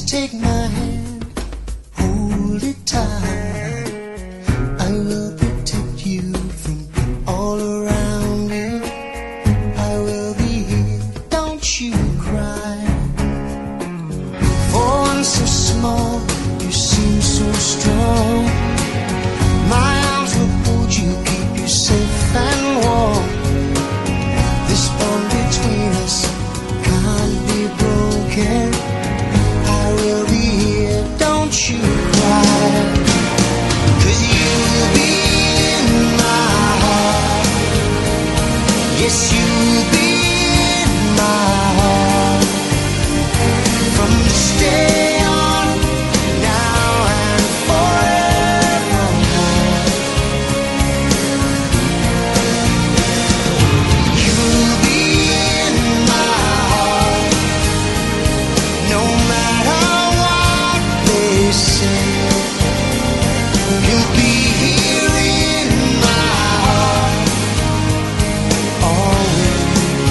take my hand, hold it tight. I will protect you from all around you. I will be here, don't you cry. For one so small, you seem so strong. My arms will hold you, keep you safe and warm. This bond between us can't be broken. I will be here, don't you cry. 'Cause you'll be in my heart. Yes, you'll be in my heart. From this day on, now and forevermore. You'll be in my heart. No matter what they say, you'll be here in my heart, always.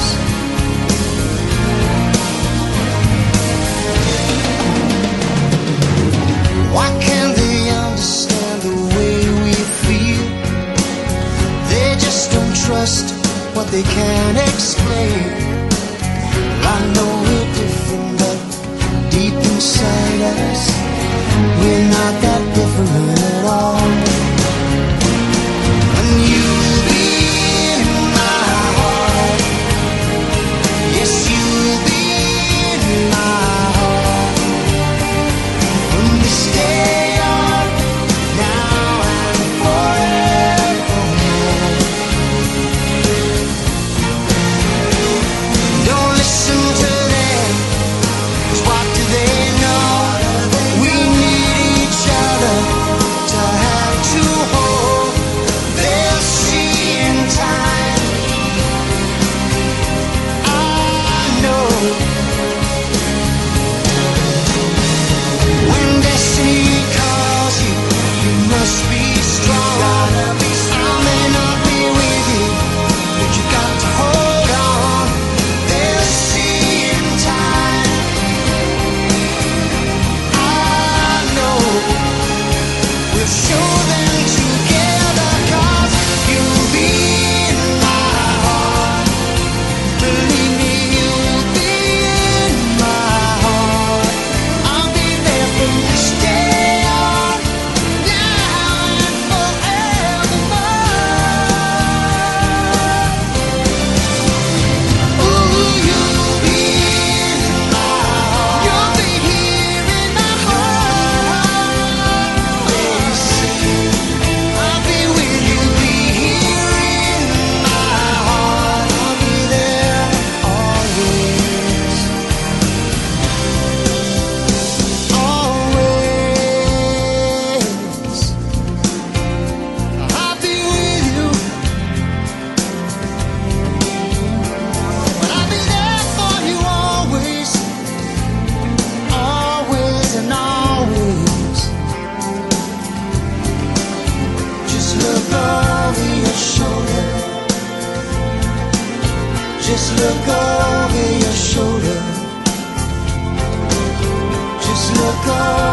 Why can't they understand the way we feel? They just don't trust what they can't explain. I know we're different, but deep inside us, we're not that different at all. And you'll be in my heart. Yes, you'll be in my heart. From this day on, now and forevermore. Don't listen to them, 'cause what do they know? We need each other to have to hold. They'll see in time. I know when destiny calls you, you must be strong. I may not be with you, but you got to hold on. They'll see in time. I know we'll show them together, 'cause you'll be in my heart. Believe me, you'll be in my heart. I'll be there from this day on, now and forevermore. Ooh, you'll be in my heart. You'll be here in my heart. Always. I'll be with you, be here in my heart. I'll be there always. Always. I'll be with you. But I'll be there for you always. Always and always. Just look over your shoulder. Just look over your shoulder. Just look over